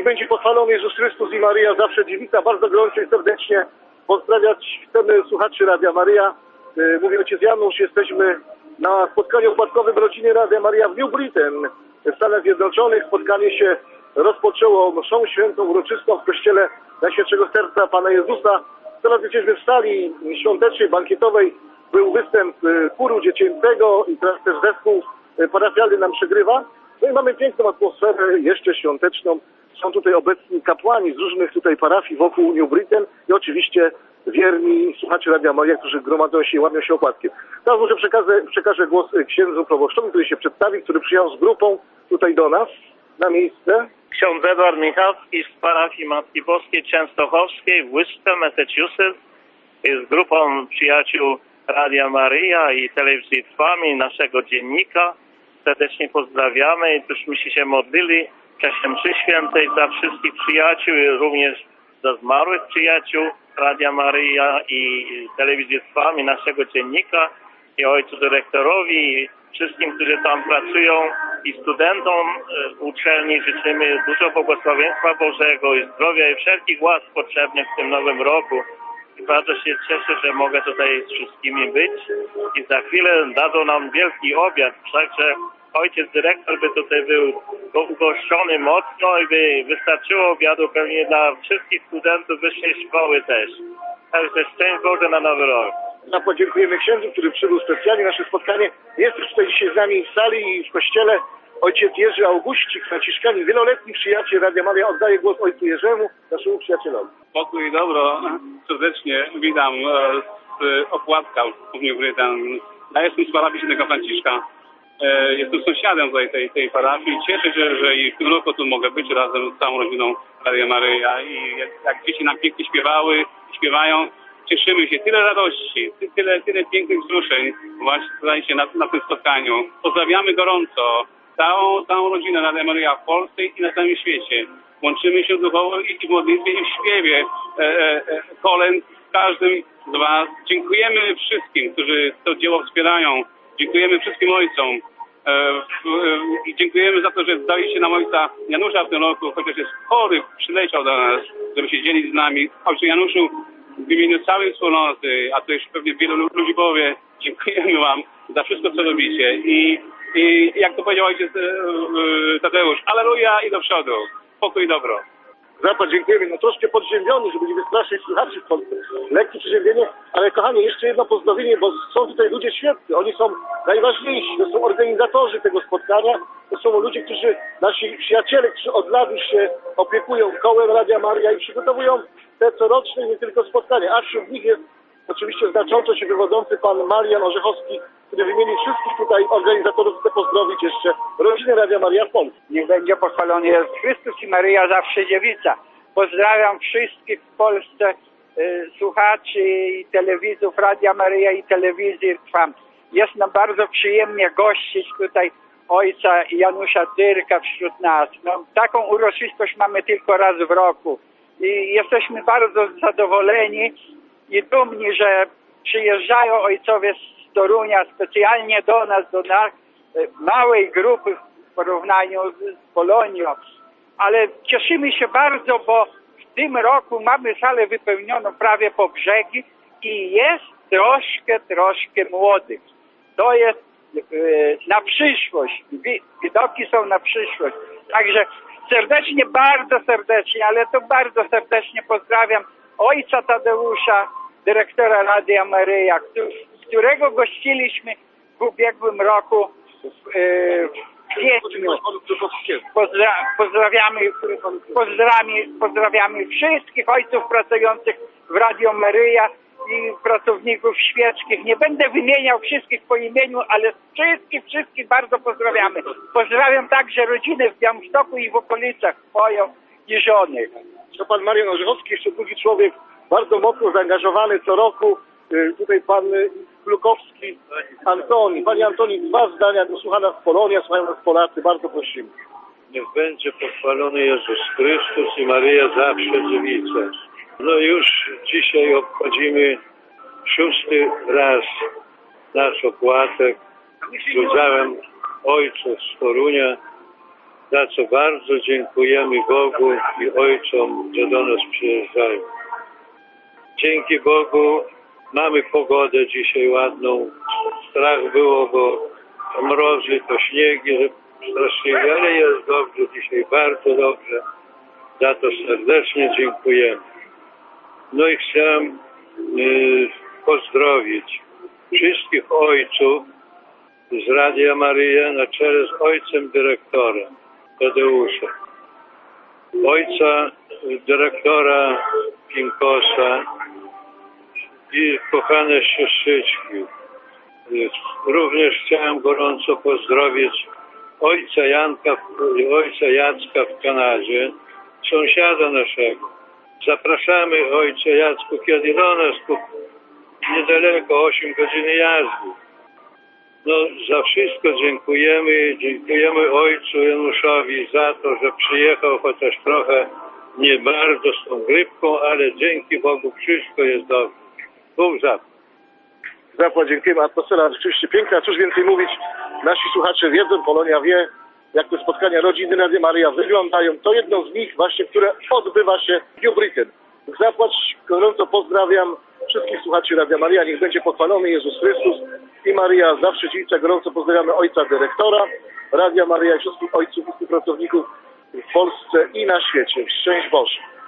Niech będzie pochwalony Jezus Chrystus i Maryja zawsze dziewica. Bardzo gorąco i serdecznie pozdrawiać chcemy słuchaczy Radia Maryja. Mówi ojciec Janusz, jesteśmy na spotkaniu układkowym rodziny Radia Maryja w New Britain w Stanach Zjednoczonych. Spotkanie się rozpoczęło mszą świętą uroczystą w kościele Najświętszego Serca Pana Jezusa. Teraz jesteśmy w sali świątecznej, bankietowej. Był występ chóru dziecięcego i teraz też zespół parafialny nam przegrywa. No i mamy piękną atmosferę, jeszcze świąteczną. Są tutaj obecni kapłani z różnych tutaj parafii wokół New Britain i oczywiście wierni słuchacze Radia Maryja, którzy gromadzą się i łamią się opłatkiem. Teraz może przekażę głos księdzu proboszczowi, który się przedstawi, który przyjechał z grupą tutaj do nas na miejsce. Ksiądz Edward Michalski z parafii Matki Boskiej Częstochowskiej w Worcester, Massachusetts. Z grupą przyjaciół Radia Maryja i Telewizji Trwami, naszego dziennika. Serdecznie pozdrawiamy i tużśmy się modlili w czasie mszy świętej za wszystkich przyjaciół i również za zmarłych przyjaciół Radia Maryja i Telewizji Trwami, naszego dziennika i ojcu dyrektorowi i wszystkim, którzy tam pracują i studentom uczelni życzymy dużo błogosławieństwa Bożego i zdrowia i wszelkich łask potrzebnych w tym nowym roku. I bardzo się cieszę, że mogę tutaj z wszystkimi być i za chwilę dadzą nam wielki obiad, także ojciec dyrektor by tutaj był ugoszczony mocno i by wystarczyło obiadu pewnie dla wszystkich studentów wyższej szkoły też. Także szczęść Boże na nowy rok. Podziękujemy księdzu, który przybył specjalnie na nasze spotkanie. Jest też tutaj dzisiaj z nami w sali i w kościele ojciec Jerzy Auguścik, franciszkanin, wieloletni przyjaciel Radia Maryja. Oddaję głos ojcu Jerzemu, naszemu przyjacielowi. Pokój i dobro. Serdecznie witam z opłatka w New Britain. Ja jestem z parafii Świętego Franciszka. Jestem sąsiadem tej parafii. Cieszę się, że i w tym roku tu mogę być razem z całą rodziną Radia Maryja. I jak dzieci nam pięknie śpiewają, cieszymy się. Tyle radości, tyle pięknych wzruszeń właśnie na tym spotkaniu. Pozdrawiamy gorąco całą rodzinę Radia Maryja w Polsce i na całym świecie. Łączymy się duchowo i w modlitwie i w śpiewie kolęd z każdym z Was. Dziękujemy wszystkim, którzy to dzieło wspierają. Dziękujemy wszystkim ojcom i dziękujemy za to, że zdaliście nam ojca Janusza w tym roku, chociaż jest chory, przyleciał do nas, żeby się dzielić z nami. Ojcze Januszu, w imieniu całej wspólnoty, a to już pewnie wielu ludzi powie, dziękujemy Wam za wszystko, co robicie. I jak to powiedział ojciec Tadeusz, alleluja i do przodu. Pokój i dobro. Zapad, dziękujemy. No troszkę podziębiony, żeby nie wystraszyć słuchaczy w Polsce. Lekkie przeziębienie, ale kochani, jeszcze jedno pozdrowienie, bo są tutaj ludzie świetni. Oni są najważniejsi, to są organizatorzy tego spotkania. To są ludzie, nasi przyjaciele, którzy od lat już się opiekują kołem Radia Maryja i przygotowują te coroczne nie tylko spotkania. A wśród nich jest oczywiście znacząco się wywodzący pan Marian Orzechowski, który wymienił wszystkich tutaj organizatorów. Chcę pozdrowić jeszcze rodzinę Radia Maryja w Polsce. Niech będzie pochwalony Jezus Chrystus i Maryja zawsze dziewica. Pozdrawiam wszystkich w Polsce słuchaczy i telewidzów Radia Maryja i Telewizji Trwam. Jest nam bardzo przyjemnie gościć tutaj ojca Janusza Dyrka wśród nas. No, taką uroczystość mamy tylko raz w roku. I jesteśmy bardzo zadowoleni i dumni, że przyjeżdżają ojcowie z Torunia specjalnie do nas, małej grupy w porównaniu z Polonią. Ale cieszymy się bardzo, bo w tym roku mamy salę wypełnioną prawie po brzegi i jest troszkę młodych. To jest na przyszłość. Widoki są na przyszłość. Także bardzo serdecznie, ale to bardzo serdecznie pozdrawiam ojca Tadeusza, dyrektora Radia Maryja, którego gościliśmy w ubiegłym roku w kwietniu. Pozdrawiamy wszystkich ojców pracujących w Radio Maryja i pracowników świeckich. Nie będę wymieniał wszystkich po imieniu, ale wszystkich bardzo pozdrawiamy. Pozdrawiam także rodziny w Białymstoku i w okolicach, moją i żony. To pan Marian Orzechowski, jeszcze drugi człowiek, bardzo mocno zaangażowany co roku. Tutaj pan Klukowski, Antoni. Panie Antoni, 2 zdania, bo słucha nas Polonia, słuchają nas Polacy, bardzo prosimy. Niech będzie pochwalony Jezus Chrystus i Maryja zawsze dziewica. No już dzisiaj obchodzimy 6. raz nasz opłatek z udziałem ojców z Torunia za co bardzo dziękujemy Bogu i ojcom, że do nas przyjeżdżają. Dzięki Bogu mamy pogodę dzisiaj ładną. Strach było, bo to mrozy, to śniegi straszliwie, ale jest dobrze dzisiaj, bardzo dobrze. Za to serdecznie dziękujemy. No i chciałem pozdrowić wszystkich ojców z Radia Maryja na czele z ojcem dyrektorem Tadeuszem. Ojca dyrektora Pinkosa i kochane siostrzyczki. Również chciałem gorąco pozdrowić ojca Janka i ojca Jacka w Kanadzie, sąsiada naszego. Zapraszamy ojca Jacku kiedy do nas, niedaleko 8 godzin jazdy. No za wszystko dziękujemy. Dziękujemy ojcu Januszowi za to, że przyjechał chociaż trochę nie bardzo z tą grypką, ale dzięki Bogu wszystko jest dobrze. Bóg zapłać. Zapłać, dziękujemy. Atmosfera rzeczywiście piękna. Cóż więcej mówić, nasi słuchacze wiedzą, Polonia wie, jak te spotkania rodziny Radia Maryja wyglądają. To jedno z nich właśnie, które odbywa się w New Britain. Zapłać, gorąco pozdrawiam wszystkich słuchaczy Radia Maryja. Niech będzie pochwalony Jezus Chrystus i Maryja zawsze dziecię. Gorąco pozdrawiamy ojca dyrektora Radia Maryja i wszystkich ojców i współpracowników w Polsce i na świecie. Szczęść Boże.